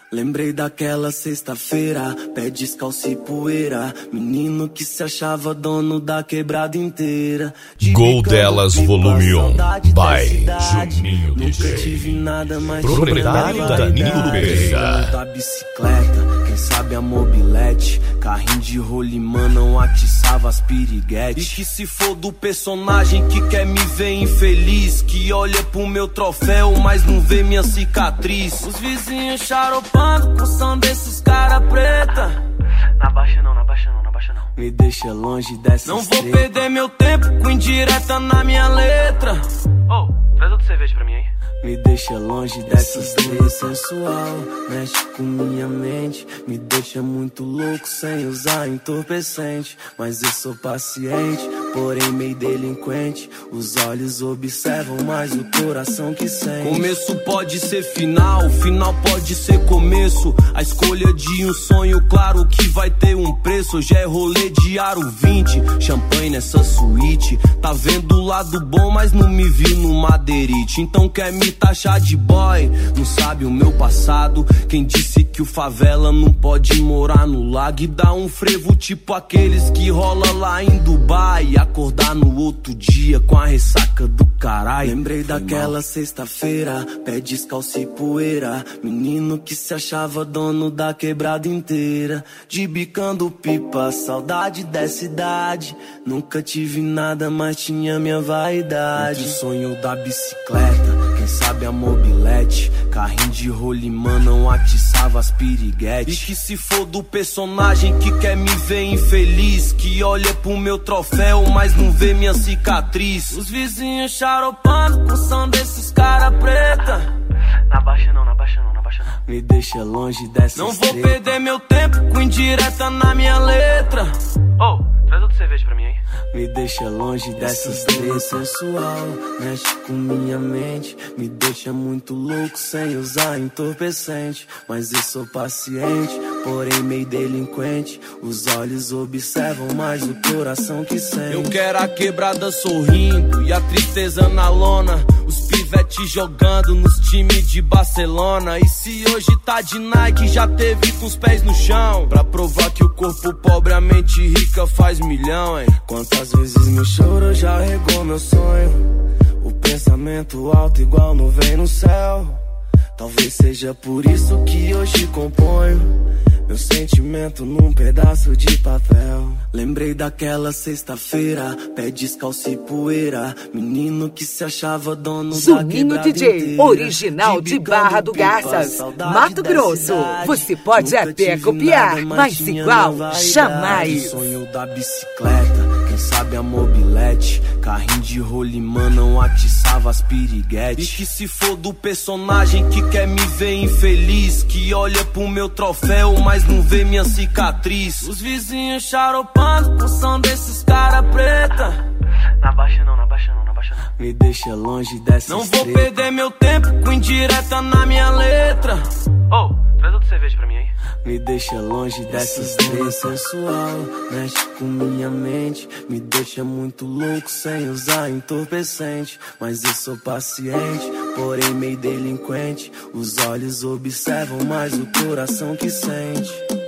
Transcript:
Lembrei daquela sexta-feira, pé descalço e poeira, menino que se achava dono da quebrada inteira. Gol Delas Volume 1 by Juninho Nunca DJ. tive nada mais Proprietário Danilo Pereira. da bicicleta, quem sabe a mobilete, carrinho de rolimã não atiçava as piriguetes. E que se for do personagem que quer me ver infeliz, que olha pro meu troféu, mas não vê minha cicatriz. Os vizinhos xaropando com o som desses cara preta. Na baixa não, na baixa não, na baixa não. Me deixa longe dessa Não vou perder meu tempo com indireta na minha letra. Oh, traz outra cerveja pra mim, hein? Me deixa longe dessas três sensual, mexe com minha mente, me deixa muito louco sem usar entorpecente. Mas eu sou paciente, porém meio delinquente. Os olhos observam mais o coração que sente. Começo pode ser final, final pode ser começo. A escolha de um sonho, claro que vai ter um preço. Hoje é rolê de aro 20, champanhe nessa suíte. Tá vendo o lado bom, mas não me viu no madeirite. Então quer me taxar de boy, não sabe o meu passado. Quem disse que o favela não pode morar no lago e dar um frevo tipo aqueles que rola lá em Dubai e acordar no outro dia com a ressaca do caralho. Lembrei daquela sexta-feira, pé descalço e poeira, menino que se achava dono da quebrada inteira. De bicando pipa, saudade dessa idade. Nunca tive nada, mas tinha minha vaidade. Entre o sonho da bicicleta, quem sabe a mobilete, carrinho de rolimã não atiçava as piriguetes. E que se for do personagem que quer me ver infeliz, que olha pro meu troféu, mas não vê minha cicatriz. Os vizinhos xaropando com o som desses cara preta. Na baixa não, na baixa não, na baixa não. Me deixa longe dessas Não vou perder meu tempo com indireta na minha letra. Oh, traz outra cerveja pra mim, hein? Me deixa longe dessas três sensual, mexe com minha mente, me deixa muito louco sem usar entorpecente. Mas eu sou paciente, porém meio delinquente. Os olhos observam mais o coração que sente. Eu quero a quebrada sorrindo e a tristeza na lona, os pivete jogando nos times de Barcelona. E se hoje tá de Nike, já teve com os pés no chão, pra provar que o corpo pobre, a mente rica faz milhão, hein? Quantas vezes meu choro já regou meu sonho, o pensamento alto igual nuvem no céu. Talvez seja por isso que hoje componho meu sentimento num pedaço de papel. Lembrei daquela sexta-feira, pé descalço e poeira, menino que se achava dono da quebrada DJ, inteira. original de Barra do Garças, Mato Grosso. Você pode até copiar, mas igual jamais. O sonho da bicicleta, quem sabe a mobilete, carrinho de rolimã não atiçava as piriguetes. E que se for do personagem que quer me ver infeliz, que olha pro meu troféu, mas não vê minha cicatriz. Os vizinhos xaropando com o som desses cara preta. Na baixa não, na baixa não, na baixa não. Me deixa longe dessas Não vou treta. perder meu tempo com indireta na minha letra. Oh, traz outra cerveja pra mim, hein? Me deixa longe dessas três sensual, mexe com minha mente, me deixa muito louco sem usar entorpecente. Mas eu sou paciente, porém meio delinquente. Os olhos observam mais o coração que sente.